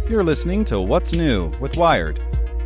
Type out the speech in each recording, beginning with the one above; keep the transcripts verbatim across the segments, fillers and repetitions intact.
You're listening to What's New with Wired.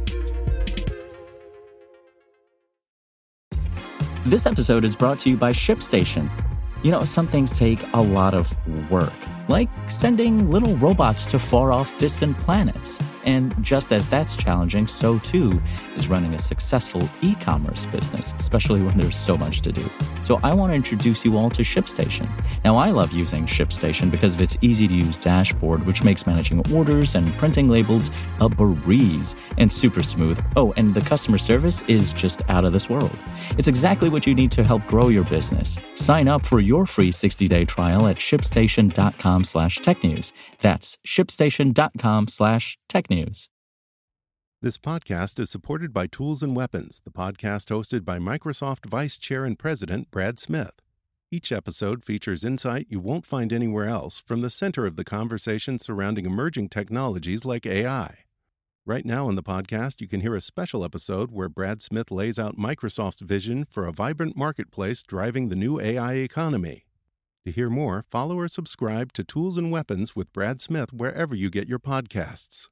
This episode is brought to you by ShipStation. You know, some things take a lot of work, like sending little robots to far-off distant planets. And just as that's challenging, so too is running a successful e-commerce business, especially when there's so much to do. So I want to introduce you all to ShipStation. Now, I love using ShipStation because of its easy-to-use dashboard, which makes managing orders and printing labels a breeze and super smooth. Oh, and the customer service is just out of this world. It's exactly what you need to help grow your business. Sign up for your free sixty-day trial at shipstation.com slash technews. That's shipstation.com slash technews. This podcast is supported by Tools and Weapons, the podcast hosted by Microsoft Vice Chair and President Brad Smith. Each episode features insight you won't find anywhere else from the center of the conversation surrounding emerging technologies like A I. Right now in the podcast, you can hear a special episode where Brad Smith lays out Microsoft's vision for a vibrant marketplace driving the new A I economy. To hear more, follow or subscribe to Tools and Weapons with Brad Smith wherever you get your podcasts.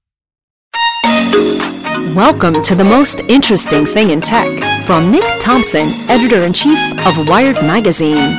Welcome to the most interesting thing in tech from Nick Thompson, editor-in-chief of Wired Magazine.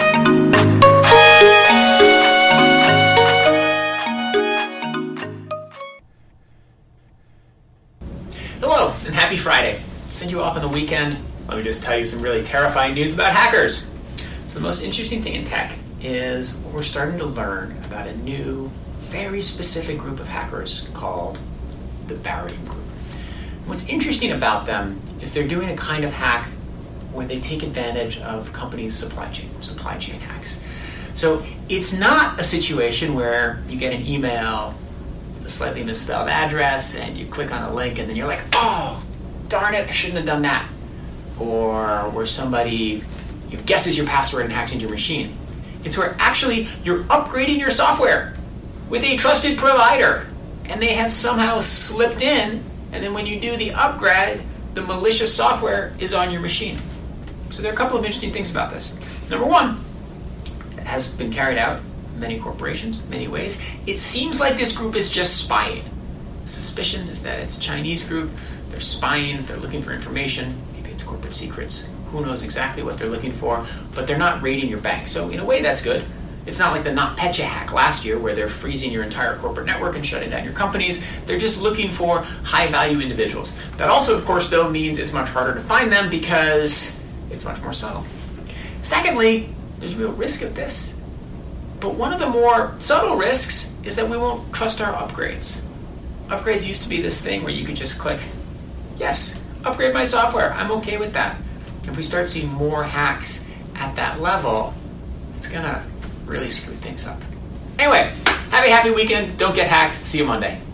Hello, and happy Friday. To send you off on the weekend, let me just tell you some really terrifying news about hackers. So the most interesting thing in tech is we're starting to learn about a new, very specific group of hackers called the Barium Group. What's interesting about them is they're doing a kind of hack where they take advantage of companies' supply chain, supply chain hacks. So it's not a situation where you get an email with a slightly misspelled address and you click on a link and then you're like, oh, darn it, I shouldn't have done that. Or where somebody you know, guesses your password and hacks into your machine. It's where actually you're upgrading your software with a trusted provider and they have somehow slipped in, and then when you do the upgrade, the malicious software is on your machine. So there are a couple of interesting things about this. Number one, it has been carried out in many corporations, many ways. It seems like this group is just spying. The suspicion is that it's a Chinese group. They're spying, they're looking for information. Maybe it's corporate secrets. Who knows exactly what they're looking for, but they're not raiding your bank. So in a way, that's good. It's not like the NotPetya hack last year where they're freezing your entire corporate network and shutting down your companies. They're just looking for high-value individuals. That also, of course, though, means it's much harder to find them because it's much more subtle. Secondly, there's real risk of this. But one of the more subtle risks is that we won't trust our upgrades. Upgrades used to be this thing where you could just click, yes, upgrade my software, I'm okay with that. If we start seeing more hacks at that level, it's going to really screw things up. Anyway, have a happy weekend. Don't get hacked. See you Monday.